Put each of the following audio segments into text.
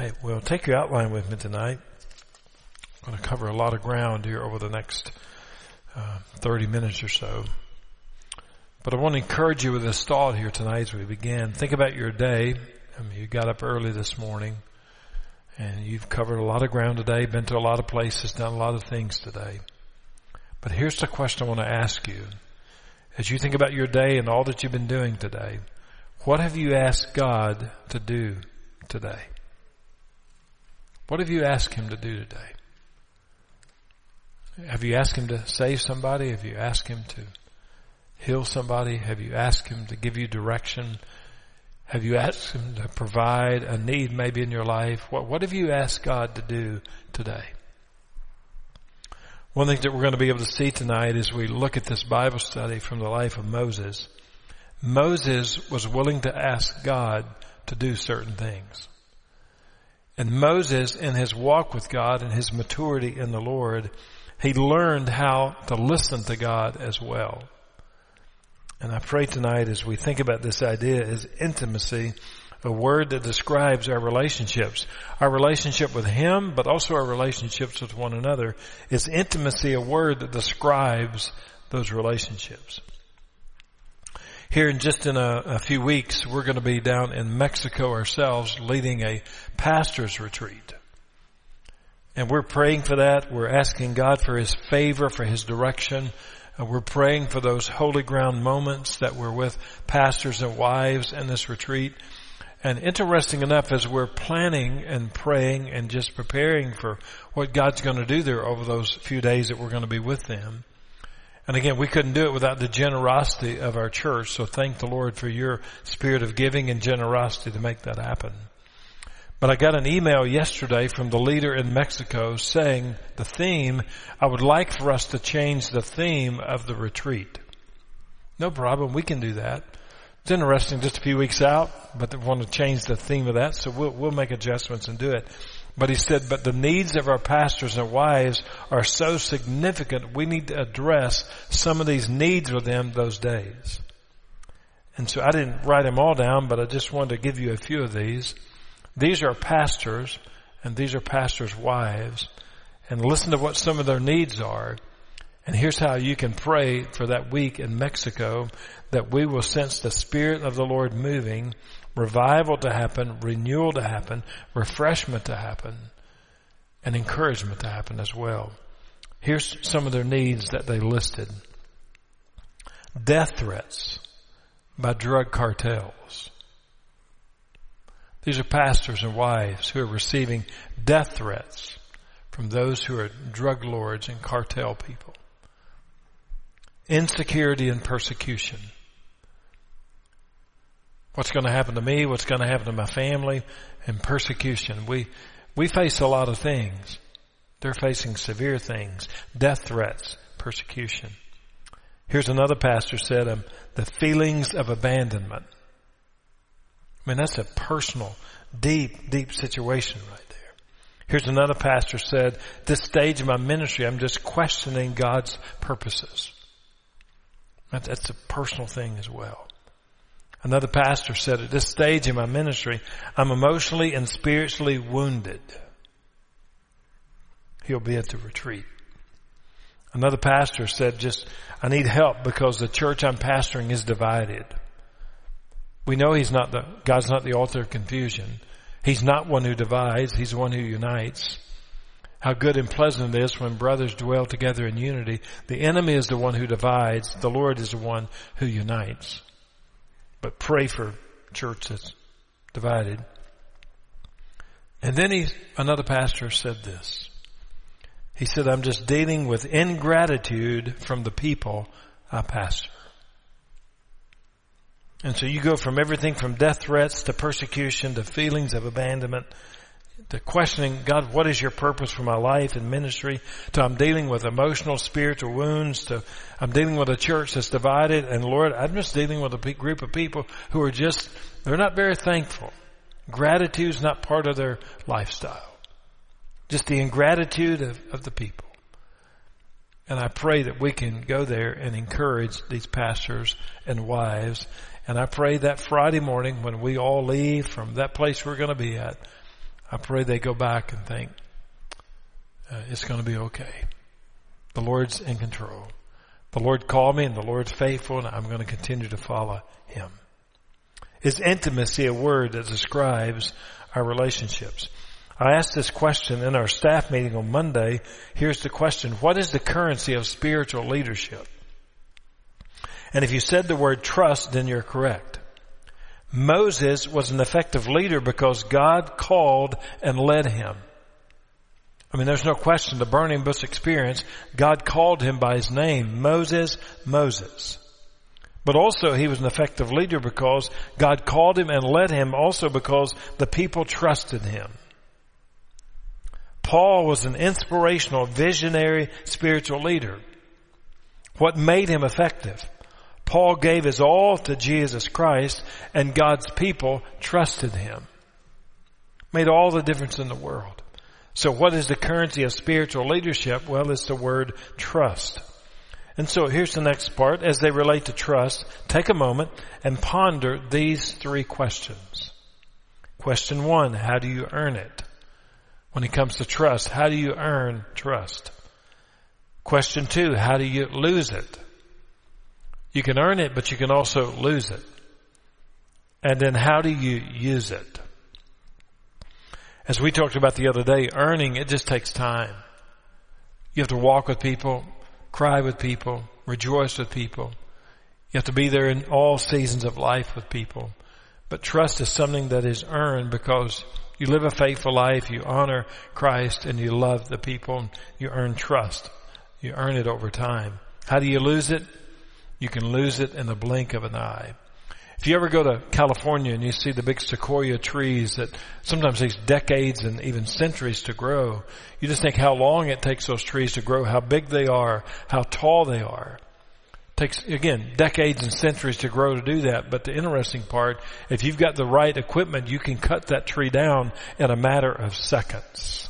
right, well, take your outline with me tonight. I'm going to cover a lot of ground here over the next 30 minutes or so. But I want to encourage you with this thought here tonight as we begin. Think about your day. I mean, you got up early this morning, and you've covered a lot of ground today, been to a lot of places, done a lot of things today. But here's the question I want to ask you. As you think about your day and all that you've been doing today, what have you asked God to do today? What have you asked Him to do today? Have you asked Him to save somebody? Have you asked Him to heal somebody? Have you asked Him to give you direction? Have you asked Him to provide a need maybe in your life? What have you asked God to do today? One thing that we're going to be able to see tonight as we look at this Bible study from the life of Moses. Moses was willing to ask God to do certain things. And Moses, in his walk with God and his maturity in the Lord, he learned how to listen to God as well. And I pray tonight as we think about this idea is intimacy, a word that describes our relationships. Our relationship with Him, but also our relationships with one another. Is intimacy a word that describes those relationships? Here in just in a few weeks, we're going to be down in Mexico ourselves leading a pastor's retreat. And we're praying for that. We're asking God for His favor, for His direction. We're praying for those holy ground moments that we're with pastors and wives in this retreat. And interesting enough, as we're planning and praying and just preparing for what God's going to do there over those few days that we're going to be with them. And again, we couldn't do it without the generosity of our church. So thank the Lord for your spirit of giving and generosity to make that happen. But I got an email yesterday from the leader in Mexico saying the theme, I would like for us to change the theme of the retreat. No problem. We can do that. It's interesting, just a few weeks out, but they want to change the theme of that, so we'll make adjustments and do it. But he said, but the needs of our pastors and wives are so significant, we need to address some of these needs with them those days. And so I didn't write them all down, but I just wanted to give you a few of these. These are pastors, and these are pastors' wives, and listen to what some of their needs are. And here's how you can pray for that week in Mexico, that we will sense the Spirit of the Lord moving, revival to happen, renewal to happen, refreshment to happen, and encouragement to happen as well. Here's some of their needs that they listed. Death threats by drug cartels. These are pastors and wives who are receiving death threats from those who are drug lords and cartel people. Insecurity and persecution. What's going to happen to me? What's going to happen to my family? And persecution. We face a lot of things. They're facing severe things. Death threats, persecution. Here's another pastor said, the feelings of abandonment. I mean, that's a personal, deep situation right there. Here's another pastor said, this stage of my ministry, I'm just questioning God's purposes. That's a personal thing as well. Another pastor said, at this stage in my ministry, I'm emotionally and spiritually wounded. He'll be at the retreat. Another pastor said, I need help because the church I'm pastoring is divided. We know God's not the author of confusion. He's not one who divides. He's the one who unites. How good and pleasant it is when brothers dwell together in unity. The enemy is the one who divides. The Lord is the one who unites. But pray for church that's divided. And then another pastor said this. He said, I'm just dealing with ingratitude from the people I pastor. And so you go from everything from death threats to persecution to feelings of abandonment to questioning, God, what is your purpose for my life and ministry? To I'm dealing with emotional, spiritual wounds. To I'm dealing with a church that's divided. And Lord, I'm just dealing with a group of people who are they're not very thankful. Gratitude's not part of their lifestyle. Just the ingratitude of the people. And I pray that we can go there and encourage these pastors and wives. And I pray that Friday morning when we all leave from that place we're going to be at, I pray they go back and think, it's going to be okay. The Lord's in control. The Lord called me and the Lord's faithful, and I'm going to continue to follow Him. Is intimacy a word that describes our relationships? I asked this question in our staff meeting on Monday. Here's the question. What is the currency of spiritual leadership? And if you said the word trust, then you're correct. Moses was an effective leader because God called and led him. I mean, there's no question, the burning bush experience, God called him by his name, Moses, Moses. But also he was an effective leader because God called him and led him, also because the people trusted him. Paul was an inspirational, visionary, spiritual leader. What made him effective? Paul gave his all to Jesus Christ, and God's people trusted him. Made all the difference in the world. So what is the currency of spiritual leadership? Well, it's the word trust. And so here's the next part. As they relate to trust, take a moment and ponder these 3 questions. Question 1, how do you earn it? When it comes to trust, how do you earn trust? Question 2, how do you lose it? You can earn it, but you can also lose it. And then how do you use it? As we talked about the other day, earning, it just takes time. You have to walk with people, cry with people, rejoice with people. You have to be there in all seasons of life with people. But trust is something that is earned because you live a faithful life, you honor Christ, and you love the people, and you earn trust. You earn it over time. How do you lose it? You can lose it in the blink of an eye. If you ever go to California and you see the big sequoia trees that sometimes takes decades and even centuries to grow, you just think how long it takes those trees to grow, how big they are, how tall they are. It takes, again, decades and centuries to grow to do that. But the interesting part, if you've got the right equipment, you can cut that tree down in a matter of seconds.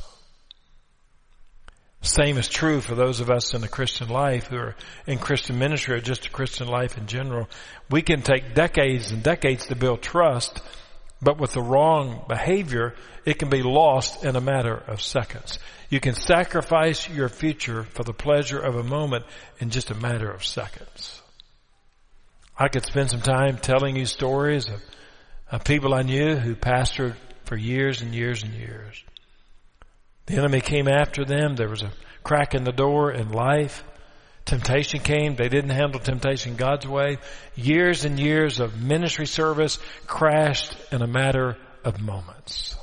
Same is true for those of us in the Christian life who are in Christian ministry or just a Christian life in general. We can take decades and decades to build trust, but with the wrong behavior, it can be lost in a matter of seconds. You can sacrifice your future for the pleasure of a moment in just a matter of seconds. I could spend some time telling you stories of people I knew who pastored for years and years and years. The enemy came after them. There was a crack in the door in life. Temptation came. They didn't handle temptation God's way. Years and years of ministry service crashed in a matter of moments.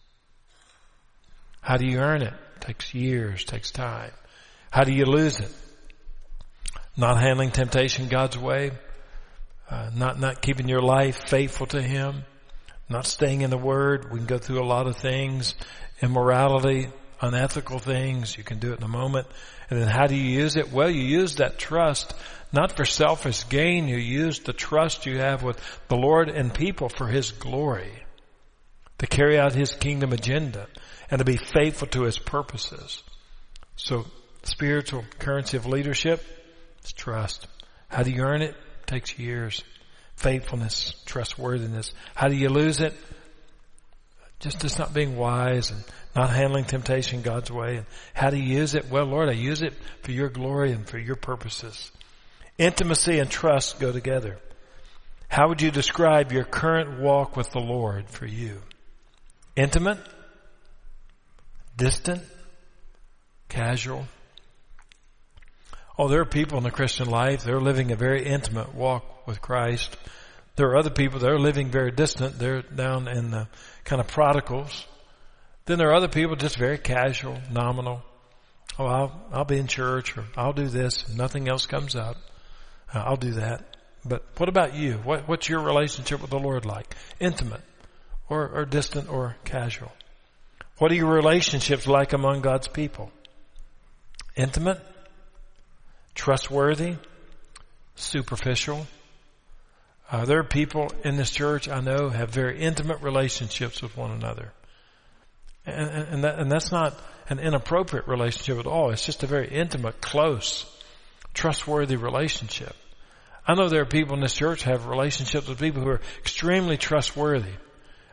How do you earn it? It takes years, takes time. How do you lose it? Not handling temptation God's way. Not keeping your life faithful to Him. Not staying in the Word. We can go through a lot of things. Immorality, unethical things. You can do it in a moment. And then how do you use it? Well, you use that trust not for selfish gain. You use the trust you have with the Lord and people for His glory, to carry out His kingdom agenda and to be faithful to His purposes. So spiritual currency of leadership is trust. How do you earn it? It takes years. Faithfulness, trustworthiness. How do you lose it? Just not being wise and not handling temptation God's way. And how do you use it? Well, Lord, I use it for your glory and for your purposes. Intimacy and trust go together. How would you describe your current walk with the Lord for you? Intimate? Distant? Casual? Oh, there are people in the Christian life, they're living a very intimate walk with Christ. There are other people that are living very distant. They're down in the kind of prodigals. Then there are other people just very casual, nominal. Oh, I'll be in church, or I'll do this. Nothing else comes up. I'll do that. But what about you? What's your relationship with the Lord like? Intimate or distant or casual? What are your relationships like among God's people? Intimate? Trustworthy? Superficial? There are people in this church I know have very intimate relationships with one another. And that's not an inappropriate relationship at all. It's just a very intimate, close, trustworthy relationship. I know there are people in this church who have relationships with people who are extremely trustworthy.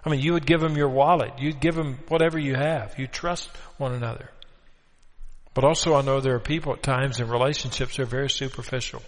I mean, you would give them your wallet. You'd give them whatever you have. You trust one another. But also I know there are people at times in relationships that are very superficial.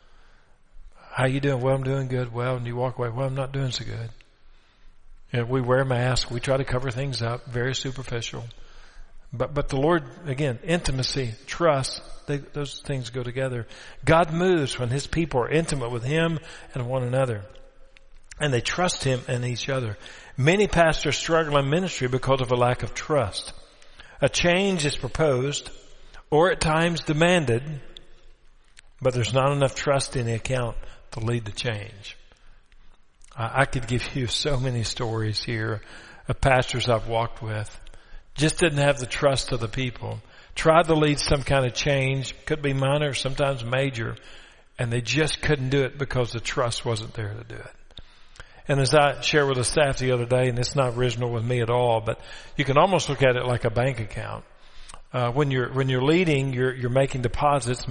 How you doing? Well, I'm doing good. Well, and you walk away. Well, I'm not doing so good. And we wear masks. We try to cover things up. Very superficial. But the Lord, again, intimacy, trust, those things go together. God moves when His people are intimate with Him and one another. And they trust Him and each other. Many pastors struggle in ministry because of a lack of trust. A change is proposed or at times demanded, but there's not enough trust in the account to lead to change. I could give you so many stories here of pastors I've walked with. Just didn't have the trust of the people. Tried to lead some kind of change. Could be minor, sometimes major. And they just couldn't do it because the trust wasn't there to do it. And as I shared with the staff the other day, and it's not original with me at all, but you can almost look at it like a bank account. When you're leading, you're making deposits.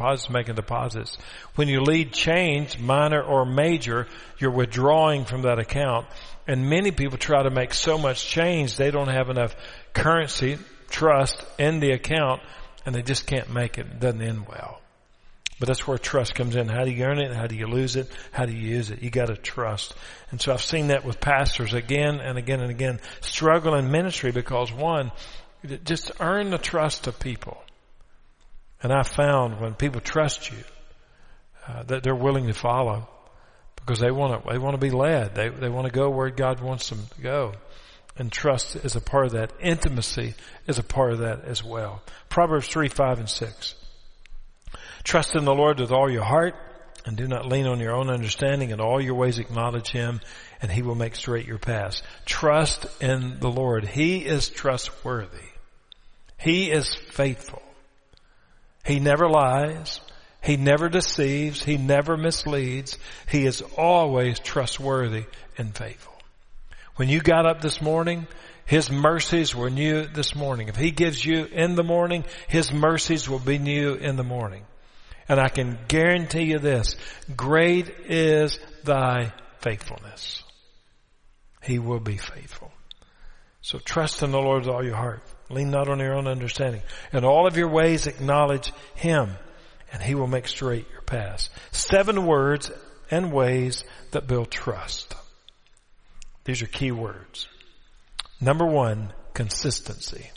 When you lead change, minor or major, you're withdrawing from that account. And many people try to make so much change, they don't have enough currency, trust in the account, and they just can't make it. It doesn't end well. But that's where trust comes in. How do you earn it? How do you lose it? How do you use it? You got to trust. And so I've seen that with pastors again and again and again struggle in ministry because one, just earn the trust of people. And I found when people trust you, that they're willing to follow because they want to be led. They want to go where God wants them to go. And trust is a part of that. Intimacy is a part of that as well. Proverbs 3, 5, and 6. Trust in the Lord with all your heart and do not lean on your own understanding. In all your ways acknowledge Him and He will make straight your paths. Trust in the Lord. He is trustworthy. He is faithful. He never lies. He never deceives. He never misleads. He is always trustworthy and faithful. When you got up this morning, His mercies were new this morning. If He gives you in the morning, His mercies will be new in the morning. And I can guarantee you this, great is thy faithfulness. He will be faithful. So trust in the Lord with all your heart. Lean not on your own understanding. In all of your ways acknowledge Him, and He will make straight your paths. 7 words and ways that build trust. These are key words. Number 1, consistency.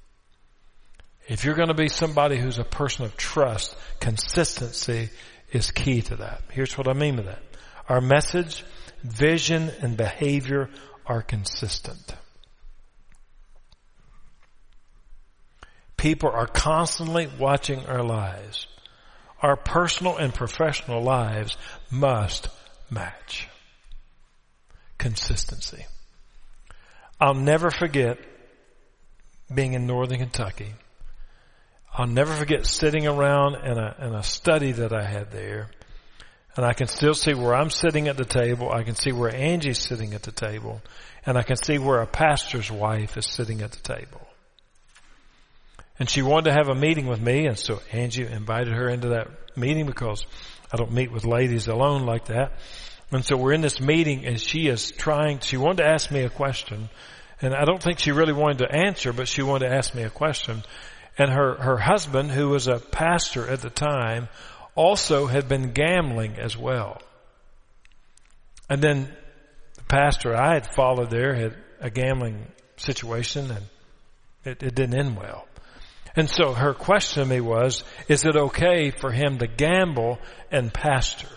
If you're going to be somebody who's a person of trust, consistency is key to that. Here's what I mean by that. Our message, vision, and behavior are consistent. People are constantly watching our lives. Our personal and professional lives must match. Consistency. I'll never forget being in northern Kentucky. I'll never forget sitting around in a study that I had there. And I can still see where I'm sitting at the table. I can see where Angie's sitting at the table. And I can see where a pastor's wife is sitting at the table. And she wanted to have a meeting with me. And so Angie invited her into that meeting because I don't meet with ladies alone like that. And so we're in this meeting and she wanted to ask me a question. And I don't think she really wanted to answer, but she wanted to ask me a question. And her husband, who was a pastor at the time, also had been gambling as well. And then the pastor I had followed there had a gambling situation, and it didn't end well. And so her question to me was, is it okay for him to gamble and pastor?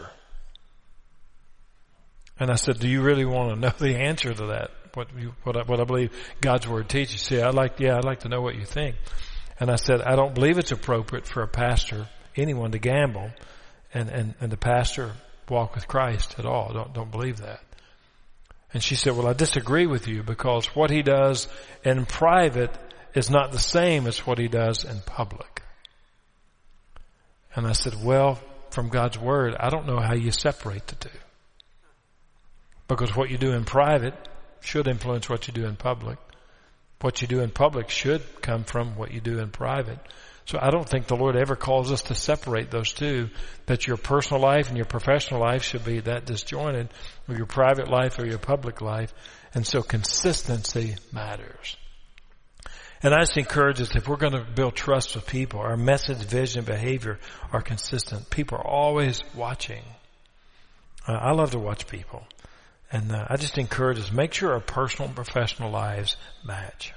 And I said, do you really want to know the answer to that? What I believe God's Word teaches? See, I'd like to know what you think. And I said, I don't believe it's appropriate for a pastor, anyone, to gamble and the pastor walk with Christ at all. Don't believe that. And she said, well, I disagree with you because what he does in private is not the same as what he does in public. And I said, well, from God's Word, I don't know how you separate the two. Because what you do in private should influence what you do in public. What you do in public should come from what you do in private. So I don't think the Lord ever calls us to separate those two, that your personal life and your professional life should be that disjointed, or your private life or your public life. And so consistency matters. And I just encourage us, if we're going to build trust with people, our message, vision, behavior are consistent. People are always watching. I love to watch people. And I just encourage us, make sure our personal and professional lives match.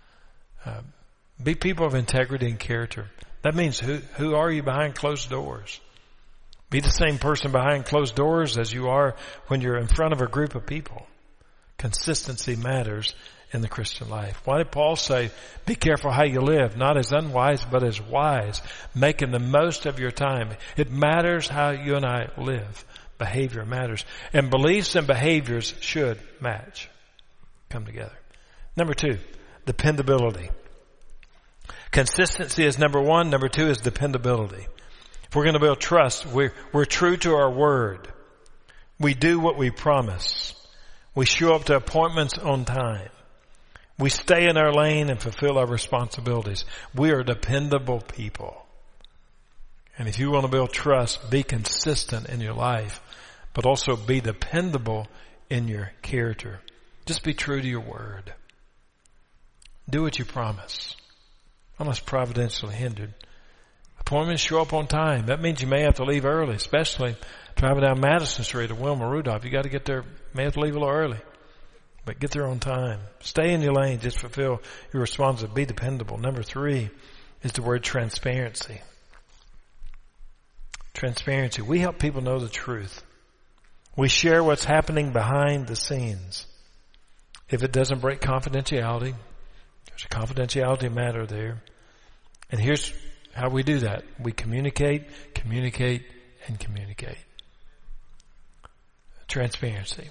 Be people of integrity and character. That means who are you behind closed doors? Be the same person behind closed doors as you are when you're in front of a group of people. Consistency matters in the Christian life. Why did Paul say, be careful how you live, not as unwise, but as wise, making the most of your time? It matters how you and I live. Behavior matters. And beliefs and behaviors should match, come together. Number 2, dependability. Consistency is number 1. Number 2 is dependability. If we're going to build trust, we're true to our word. We do what we promise. We show up to appointments on time. We stay in our lane and fulfill our responsibilities. We are dependable people. And if you want to build trust, be consistent in your life, but also be dependable in your character. Just be true to your word. Do what you promise, unless providentially hindered. Appointments show up on time. That means you may have to leave early, especially driving down Madison Street or Wilma Rudolph. You got to get there, may have to leave a little early. But get there on time. Stay in your lane. Just fulfill your responsibility. Be dependable. Number 3 is the word transparency. Transparency. We help people know the truth. We share what's happening behind the scenes. If it doesn't break confidentiality, there's a confidentiality matter there. And here's how we do that. We communicate, and communicate. Transparency.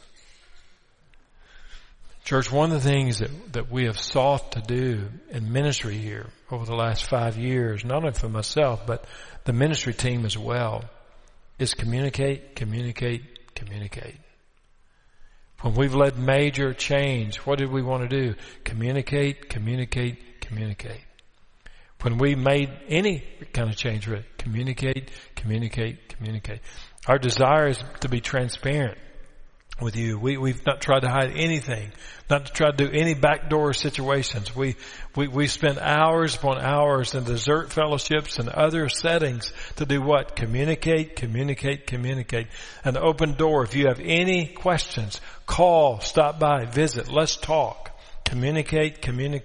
Church, one of the things that we have sought to do in ministry here over the last 5 years, not only for myself, but the ministry team as well, is communicate. When we've led major change, what did we want to do? Communicate. When we made any kind of change, communicate. Our desire is to be transparent with you. We've not tried to hide anything, not to try to do any backdoor situations. We spent hours upon hours in dessert fellowships and other settings to do what? Communicate. An open door. If you have any questions, call, stop by, visit, let's talk. Communicate.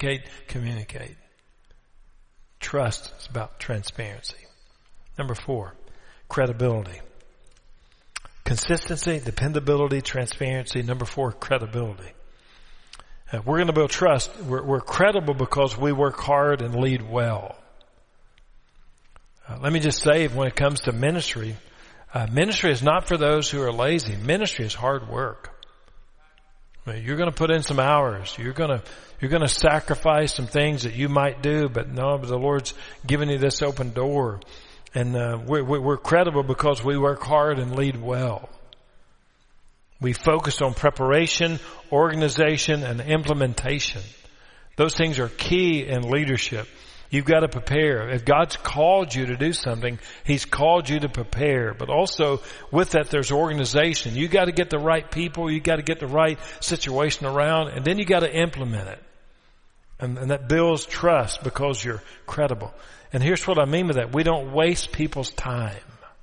Trust is about transparency. Number 4, credibility. Consistency, dependability, transparency. Number 4, credibility. We're going to build trust. We're credible because we work hard and lead well. Let me just say, when it comes to ministry, ministry is not for those who are lazy. Ministry is hard work. You're going to put in some hours. You're going to sacrifice some things that you might do, but the Lord's given you this open door. And we're credible because we work hard and lead well. We focus on preparation, organization, and implementation. Those things are key in leadership. You've got to prepare. If God's called you to do something, He's called you to prepare. But also with that, there's organization. You got to get the right people. You got to get the right situation around, and then you got to implement it. And that builds trust because you're credible. And here's what I mean by that. We don't waste people's time.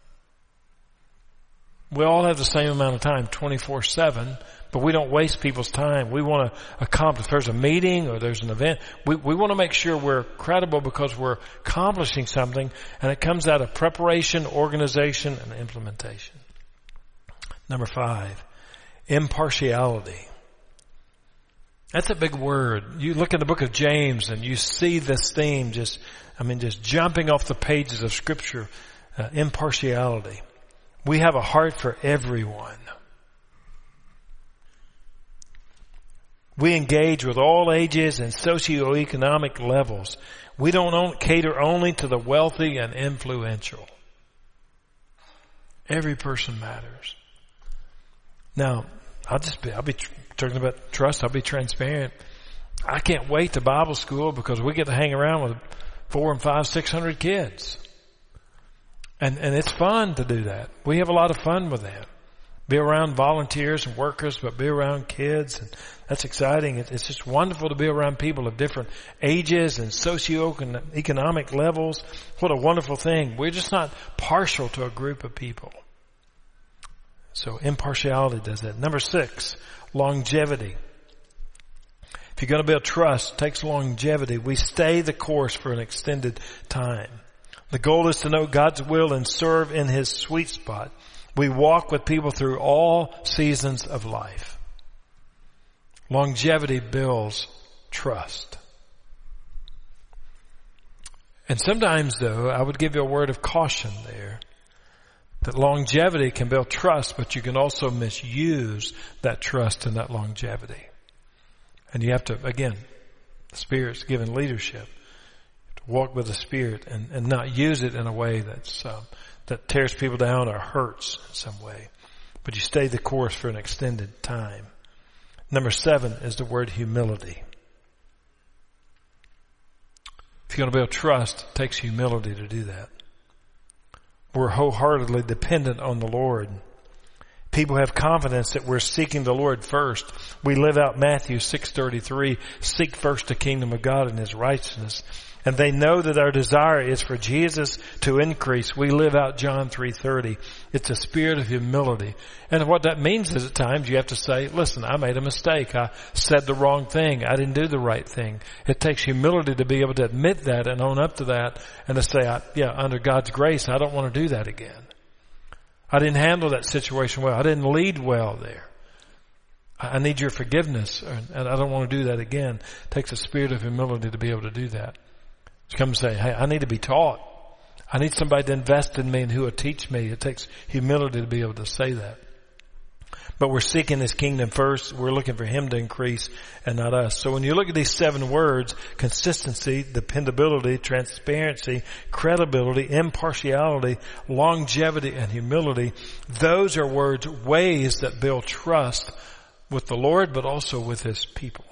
We all have the same amount of time, 24/7, but we don't waste people's time. We want to accomplish. If there's a meeting or there's an event, we want to make sure we're credible because we're accomplishing something, and it comes out of preparation, organization, and implementation. Number 5, impartiality. That's a big word. You look at the book of James and you see this theme just jumping off the pages of Scripture. Impartiality. We have a heart for everyone. We engage with all ages and socioeconomic levels. We don't cater only to the wealthy and influential. Every person matters. Now, I'll be talking about trust. I'll be transparent. I can't wait to Bible school because we get to hang around with 400 and 500, 600 kids. And it's fun to do that. We have a lot of fun with that. Be around volunteers and workers, but be around kids. And that's exciting. It's just wonderful to be around people of different ages and socioeconomic levels. What a wonderful thing. We're just not partial to a group of people. So impartiality does that. Number 6, longevity. If you're going to build trust, it takes longevity. We stay the course for an extended time. The goal is to know God's will and serve in His sweet spot. We walk with people through all seasons of life. Longevity builds trust. And sometimes, though, I would give you a word of caution there. That longevity can build trust, but you can also misuse that trust and that longevity. And you have to, again, the Spirit's given leadership. To walk with the Spirit and not use it in a way that tears people down or hurts in some way. But you stay the course for an extended time. Number 7 is the word humility. If you're going to build trust, it takes humility to do that. We're wholeheartedly dependent on the Lord. People have confidence that we're seeking the Lord first. We live out Matthew 6:33, seek first the kingdom of God and His righteousness. And they know that our desire is for Jesus to increase. We live out John 3:30. It's a spirit of humility. And what that means is at times you have to say, listen, I made a mistake. I said the wrong thing. I didn't do the right thing. It takes humility to be able to admit that and own up to that and to say, under God's grace, I don't want to do that again. I didn't handle that situation well. I didn't lead well there. I need your forgiveness, and I don't want to do that again. It takes a spirit of humility to be able to do that. To come and say, hey, I need to be taught. I need somebody to invest in me and who will teach me. It takes humility to be able to say that. But we're seeking His kingdom first. We're looking for Him to increase and not us. So when you look at these 7 words, consistency, dependability, transparency, credibility, impartiality, longevity, and humility, those are words, ways that build trust with the Lord, but also with His people.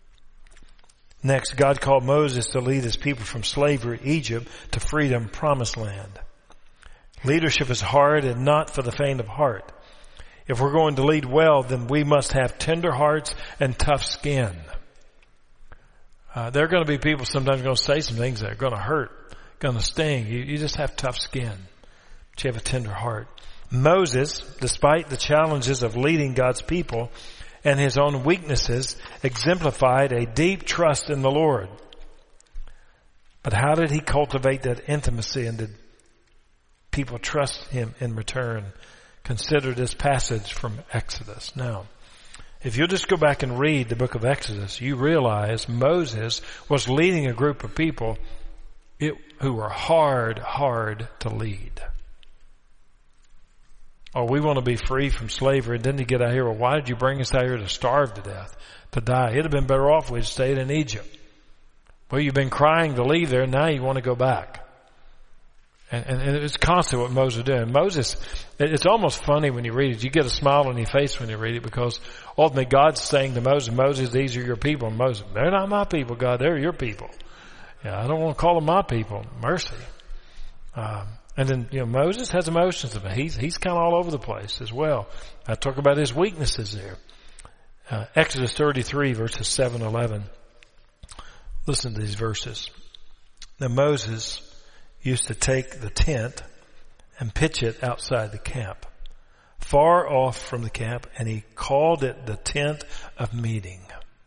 Next, God called Moses to lead His people from slavery, Egypt, to freedom, promised land. Leadership is hard and not for the faint of heart. If we're going to lead well, then we must have tender hearts and tough skin. There are going to be people sometimes going to say some things that are going to hurt, going to sting. You just have tough skin, but you have a tender heart. Moses, despite the challenges of leading God's people and his own weaknesses, exemplified a deep trust in the Lord. But how did he cultivate that intimacy, and did people trust him in return? Consider this passage from Exodus. Now, if you'll just go back and read the book of Exodus, you realize Moses was leading a group of people who were hard to lead. Oh, we want to be free from slavery. And then you get out here, well, why did you bring us out here to starve to death, to die? It'd have been better off if we'd stayed in Egypt. Well, you've been crying to leave there, now you want to go back. And it's constant what Moses did. Moses, it's almost funny when you read it. You get a smile on your face when you read it, because ultimately God's saying to Moses, these are your people. And Moses, they're not my people, God, they're your people. Yeah, I don't want to call them my people. Mercy. And then, Moses has emotions of it. He's kind of all over the place as well. I talk about his weaknesses there. Exodus 33 verses 7-11. Listen to these verses. Now Moses used to take the tent and pitch it outside the camp, far off from the camp, and he called it the tent of meeting.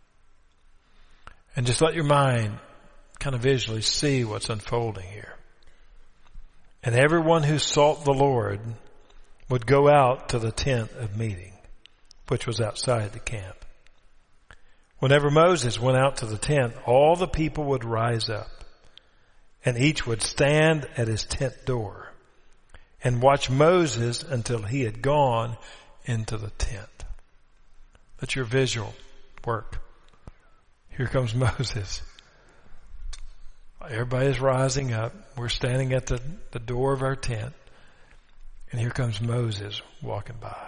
And just let your mind kind of visually see what's unfolding here. And everyone who sought the Lord would go out to the tent of meeting, which was outside the camp. Whenever Moses went out to the tent, all the people would rise up, and each would stand at his tent door and watch Moses until he had gone into the tent. That's your visual work. Here comes Moses. Everybody's rising up. We're standing at the door of our tent. And here comes Moses walking by.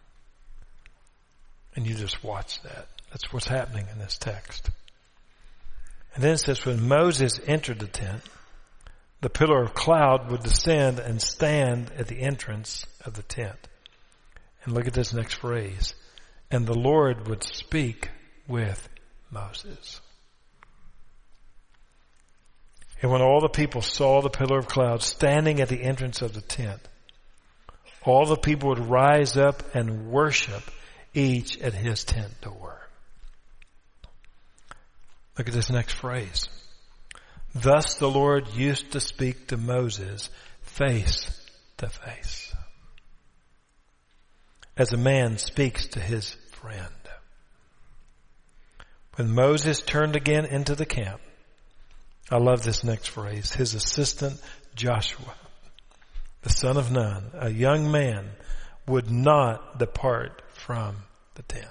And you just watch that. That's what's happening in this text. And then it says, when Moses entered the tent, the pillar of cloud would descend and stand at the entrance of the tent. And look at this next phrase. And the Lord would speak with Moses. And when all the people saw the pillar of cloud standing at the entrance of the tent, all the people would rise up and worship, each at his tent door. Look at this next phrase. Thus the Lord used to speak to Moses face to face, as a man speaks to his friend. When Moses turned again into the camp, I love this next phrase, his assistant Joshua, the son of Nun, a young man, would not depart from the tent.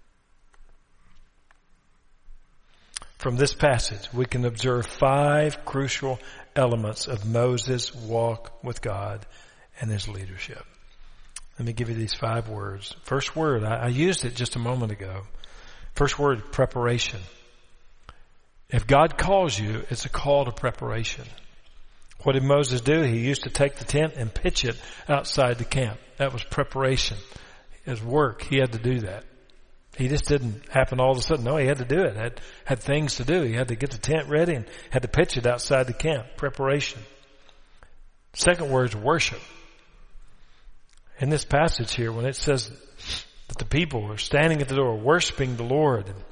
From this passage, we can observe 5 crucial elements of Moses' walk with God and his leadership. Let me give you these 5 words. First word, I used it just a moment ago. First word, preparation. If God calls you, it's a call to preparation. What did Moses do? He used to take the tent and pitch it outside the camp. That was preparation. His work, he had to do that. He just didn't happen all of a sudden. No, he had to do it. Had things to do. He had to get the tent ready and had to pitch it outside the camp. Preparation. Second word is worship. In this passage here, when it says that the people were standing at the door worshiping the Lord, and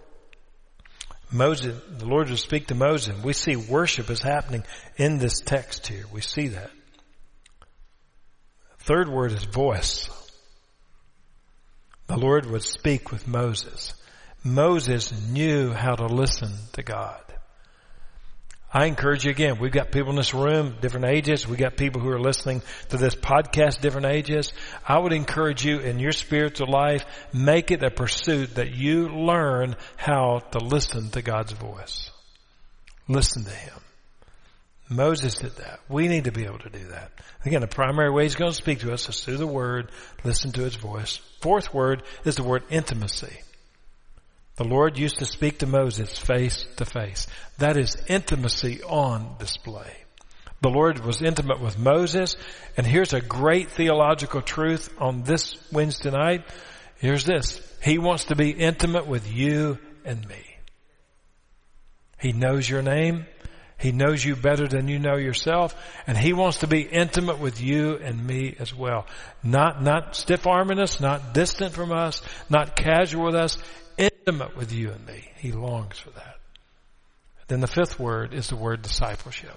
the Lord would speak to Moses, and we see worship is happening in this text here. We see that. Third word is voice. The Lord would speak with Moses. Moses knew how to listen to God. I encourage you again, we've got people in this room, different ages. We've got people who are listening to this podcast, different ages. I would encourage you in your spiritual life, make it a pursuit that you learn how to listen to God's voice. Listen to Him. Moses did that. We need to be able to do that. Again, the primary way He's going to speak to us is through the Word, listen to His voice. Fourth word is the word intimacy. The Lord used to speak to Moses face to face. That is intimacy on display. The Lord was intimate with Moses, and here's a great theological truth on this Wednesday night. Here's this. He wants to be intimate with you and me. He knows your name. He knows you better than you know yourself, and He wants to be intimate with you and me as well. Not stiff-arming us, not distant from us, not casual with us, intimate with you and me. He longs for that. Then the fifth word is the word discipleship.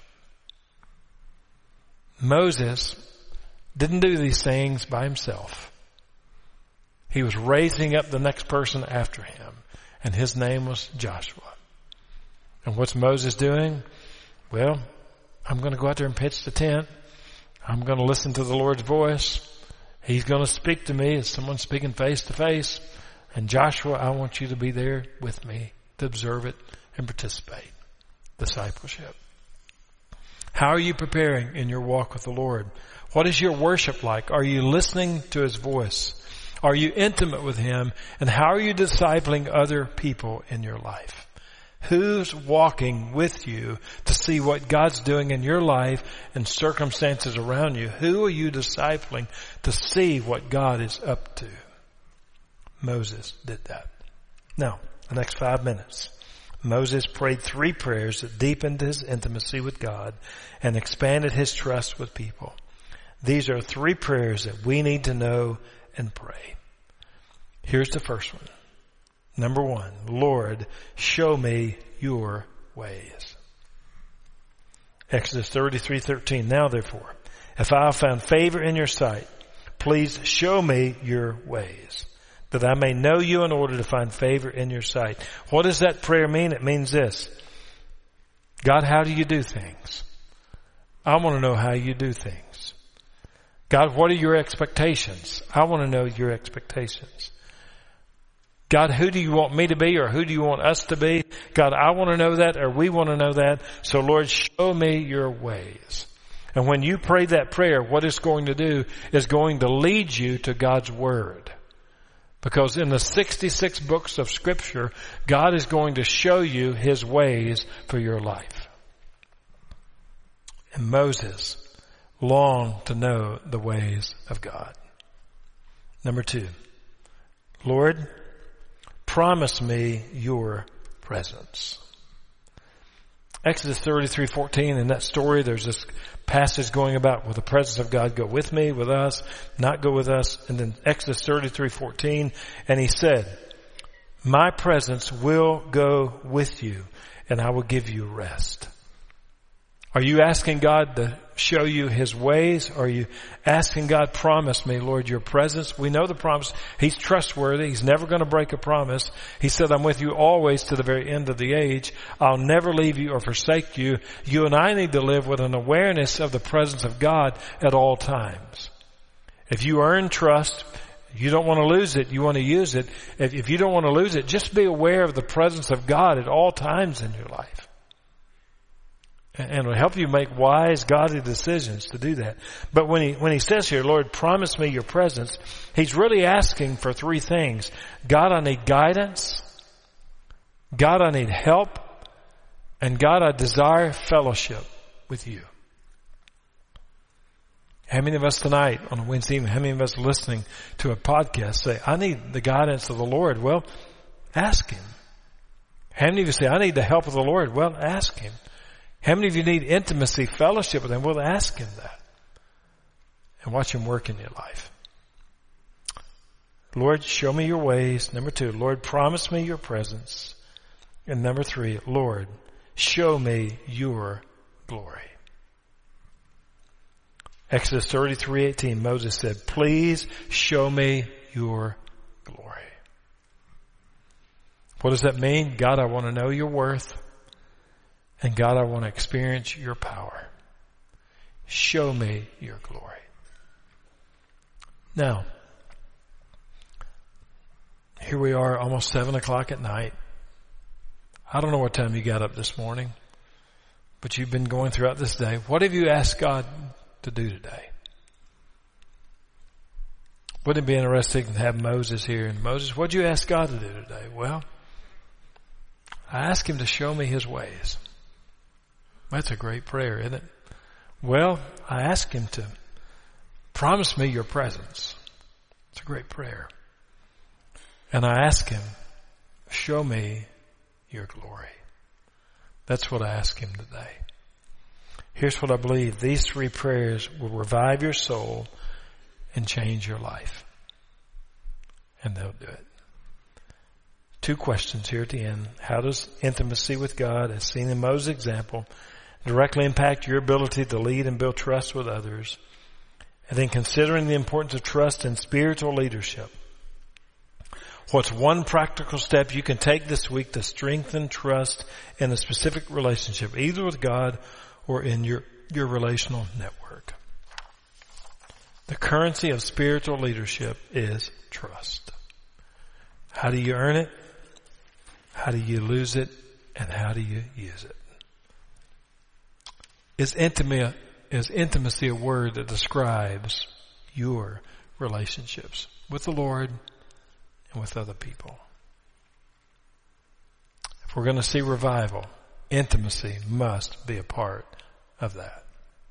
Moses didn't do these things by himself. He was raising up the next person after him, and his name was Joshua. And what's Moses doing? Well, I'm going to go out there and pitch the tent. I'm going to listen to the Lord's voice. He's going to speak to me as someone speaking face to face. And Joshua, I want you to be there with me to observe it and participate. Discipleship. How are you preparing in your walk with the Lord? What is your worship like? Are you listening to His voice? Are you intimate with Him? And how are you discipling other people in your life? Who's walking with you to see what God's doing in your life and circumstances around you? Who are you discipling to see what God is up to? Moses did that. Now, the next 5 minutes. Moses prayed 3 prayers that deepened his intimacy with God and expanded his trust with people. These are 3 prayers that we need to know and pray. Here's the first one. Number 1, Lord, show me your ways. Exodus 33:13. Now therefore, if I have found favor in your sight, please show me your ways, that I may know you in order to find favor in your sight. What does that prayer mean? It means this. God, how do you do things? I want to know how you do things. God, what are your expectations? I want to know your expectations. God, who do you want me to be, or who do you want us to be? God, I want to know that, or we want to know that. So Lord, show me your ways. And when you pray that prayer, what it's going to do is going to lead you to God's Word. Because in the 66 books of Scripture, God is going to show you His ways for your life. And Moses longed to know the ways of God. Number 2, Lord, promise me your presence. Exodus 33:14, in that story, there's this passage going about, will the presence of God go with me, with us, not go with us? And then Exodus 33:14, and he said, my presence will go with you, and I will give you rest. Are you asking God to show you his ways? Are you asking God, promise me, Lord, your presence? We know the promise. He's trustworthy. He's never going to break a promise. He said, I'm with you always to the very end of the age. I'll never leave you or forsake you. You and I need to live with an awareness of the presence of God at all times. If you earn trust, you don't want to lose it. You want to use it. If you don't want to lose it, just be aware of the presence of God at all times in your life. And it'll help you make wise, godly decisions to do that. But when he says here, Lord, promise me your presence, he's really asking for 3 things. God, I need guidance. God, I need help. And God, I desire fellowship with you. How many of us tonight on a Wednesday evening, how many of us listening to a podcast say, I need the guidance of the Lord? Well, ask him. How many of you say, I need the help of the Lord? Well, ask him. How many of you need intimacy, fellowship with him? Well, ask him that. And watch him work in your life. Lord, show me your ways. Number 2, Lord, promise me your presence. And number 3, Lord, show me your glory. Exodus 33:18, Moses said, please show me your glory. What does that mean? God, I want to know your worth. And God, I want to experience your power. Show me your glory. Now, here we are, almost 7 o'clock at night. I don't know what time you got up this morning, but you've been going throughout this day. What have you asked God to do today? Wouldn't it be interesting to have Moses here? And Moses, what did you ask God to do today? Well, I asked him to show me his ways. That's a great prayer, isn't it? Well, I asked him to promise me your presence. It's a great prayer. And I asked him, show me your glory. That's what I asked him today. Here's what I believe. These 3 prayers will revive your soul and change your life. And they'll do it. 2 questions here at the end. How does intimacy with God, as seen in Moses' example, directly impact your ability to lead and build trust with others? And then considering the importance of trust in spiritual leadership, what's one practical step you can take this week to strengthen trust in a specific relationship, either with God or in your relational network? The currency of spiritual leadership is trust. How do you earn it? How do you lose it? And how do you use it? Is intimacy a word that describes your relationships with the Lord and with other people? If we're going to see revival, intimacy must be a part of that.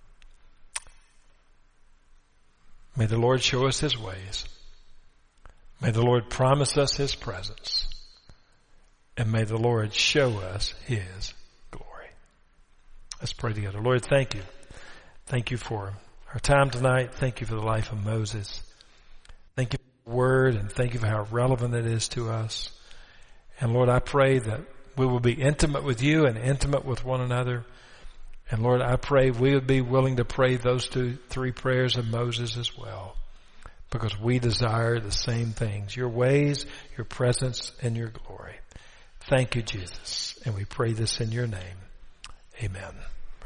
May the Lord show us his ways. May the Lord promise us his presence. And may the Lord show us his glory. Let's pray together. Lord, thank you. Thank you for our time tonight. Thank you for the life of Moses. Thank you for the word, and thank you for how relevant it is to us. And Lord, I pray that we will be intimate with you and intimate with one another. And Lord, I pray we would be willing to pray those 3 prayers of Moses as well, because we desire the same things, your ways, your presence, and your glory. Thank you, Jesus. And we pray this in your name. Amen.